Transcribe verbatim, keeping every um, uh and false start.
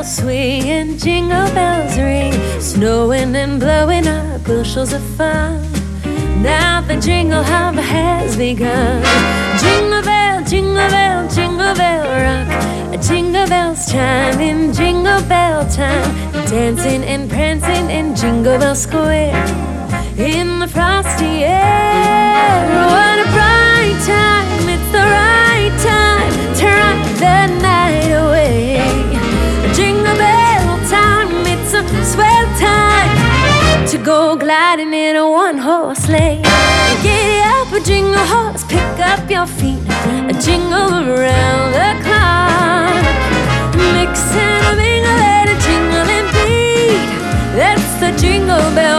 bells swing, jingle bells ring, snowing and blowing up bushels of fun. Now the jingle hop has begun. Jingle bell, jingle bell, jingle bell rock. Jingle bells chime in jingle bell time, dancing and prancing in Jingle Bell Square in the frosty air. What a bright time, it's the right time to rock the night away. Jingle bell time, it's a swell time to go gliding in a one-horse sleigh. Giddy up a jingle horse, pick up your feet, a jingle around the clock. Mix and a mingle and a jingling beat, that's the Jingle Bell